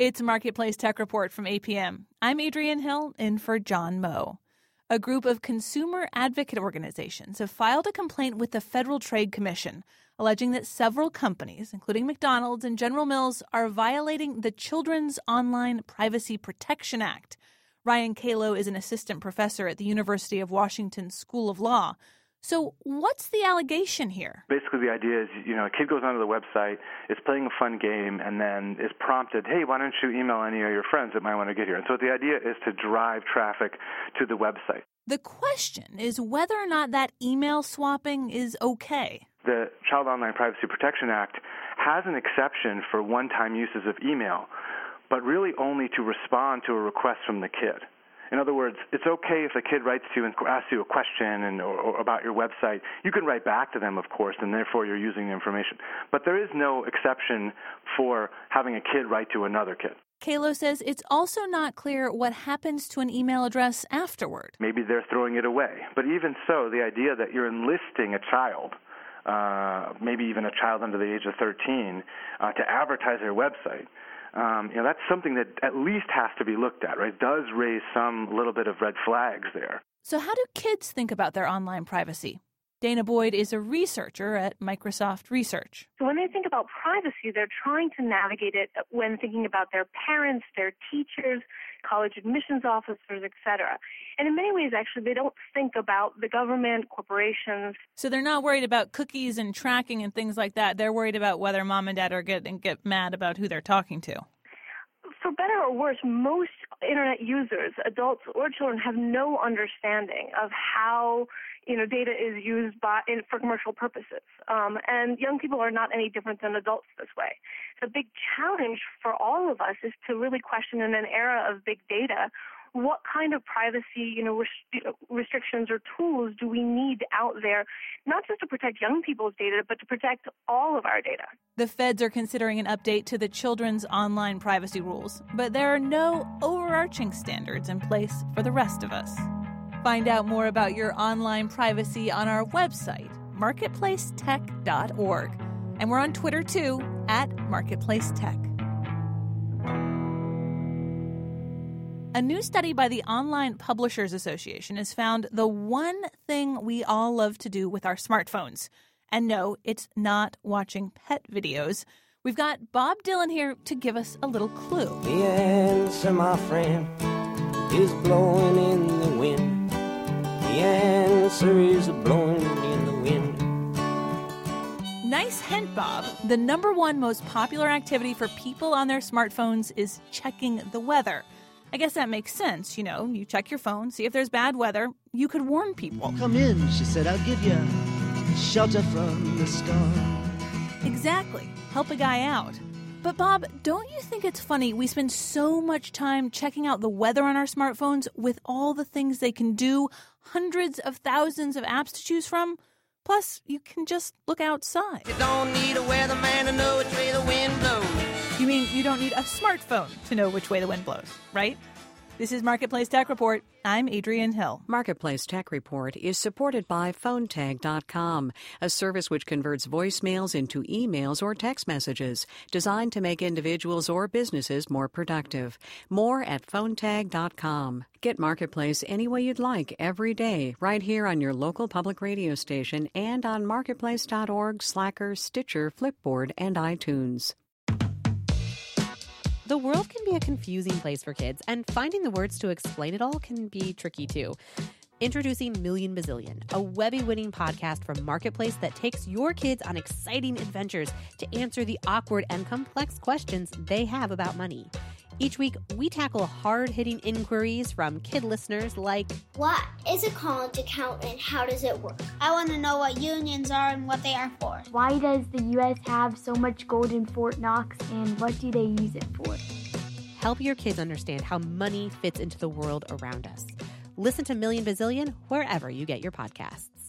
It's Marketplace Tech Report from APM. I'm Adrienne Hill, in for John Moe. A group of consumer advocate organizations have filed a complaint with the Federal Trade Commission, alleging that several companies, including McDonald's and General Mills, are violating the Children's Online Privacy Protection Act. Ryan Calo is an assistant professor at the University of Washington School of Law. So what's the allegation here? Basically, the idea is, a kid goes onto the website, is playing a fun game, and then is prompted, hey, why don't you email any of your friends that might want to get here? And so the idea is to drive traffic to the website. The question is whether or not that email swapping is okay. The Child Online Privacy Protection Act has an exception for one-time uses of email, but really only to respond to a request from the kid. In other words, it's okay if a kid writes to you and asks you a question or about your website. You can write back to them, of course, and therefore you're using the information. But there is no exception for having a kid write to another kid. Calo says it's also not clear what happens to an email address afterward. Maybe they're throwing it away. But even so, the idea that you're enlisting a child, maybe even a child under the age of 13, to advertise their website, that's something that at least has to be looked at, right? It does raise some little bit of red flags there. So how do kids think about their online privacy? Dana Boyd is a researcher at Microsoft Research. So when they think about privacy, they're trying to navigate it when thinking about their parents, their teachers, college admissions officers, et cetera. And in many ways, actually, they don't think about the government, corporations. So they're not worried about cookies and tracking and things like that. They're worried about whether mom and dad are get mad about who they're talking to. For better or worse, most Internet users, adults or children, have no understanding of how data is used for commercial purposes. And young people are not any different than adults this way. The big challenge for all of us is to really question, in an era of big data, what kind of privacy, restrictions or tools do we need out there, not just to protect young people's data, but to protect all of our data. The feds are considering an update to the children's online privacy rules, but there are no overarching standards in place for the rest of us. Find out more about your online privacy on our website, marketplacetech.org. And we're on Twitter, too, @MarketplaceTech. A new study by the Online Publishers Association has found the one thing we all love to do with our smartphones. And no, it's not watching pet videos. We've got Bob Dylan here to give us a little clue. The answer, my friend, is blowing in the wind. The answer is blowing in the wind. Nice hint, Bob. The number one most popular activity for people on their smartphones is checking the weather. I guess that makes sense. You check your phone, see if there's bad weather. You could warn people. Come in, she said, I'll give you shelter from the storm. Exactly. Help a guy out. But Bob, don't you think it's funny we spend so much time checking out the weather on our smartphones with all the things they can do, hundreds of thousands of apps to choose from? Plus, you can just look outside. You don't need a weatherman to know which way the wind blows. You mean you don't need a smartphone to know which way the wind blows, right? This is Marketplace Tech Report. I'm Adrienne Hill. Marketplace Tech Report is supported by PhoneTag.com, a service which converts voicemails into emails or text messages, designed to make individuals or businesses more productive. More at PhoneTag.com. Get Marketplace any way you'd like every day, right here on your local public radio station and on Marketplace.org, Slacker, Stitcher, Flipboard, and iTunes. The world can be a confusing place for kids, and finding the words to explain it all can be tricky too. Introducing Million Bazillion, a Webby-winning podcast from Marketplace that takes your kids on exciting adventures to answer the awkward and complex questions they have about money. Each week, we tackle hard-hitting inquiries from kid listeners like, what is a college account and how does it work? I want to know what unions are and what they are for. Why does the U.S. have so much gold in Fort Knox and what do they use it for? Help your kids understand how money fits into the world around us. Listen to Million Bazillion wherever you get your podcasts.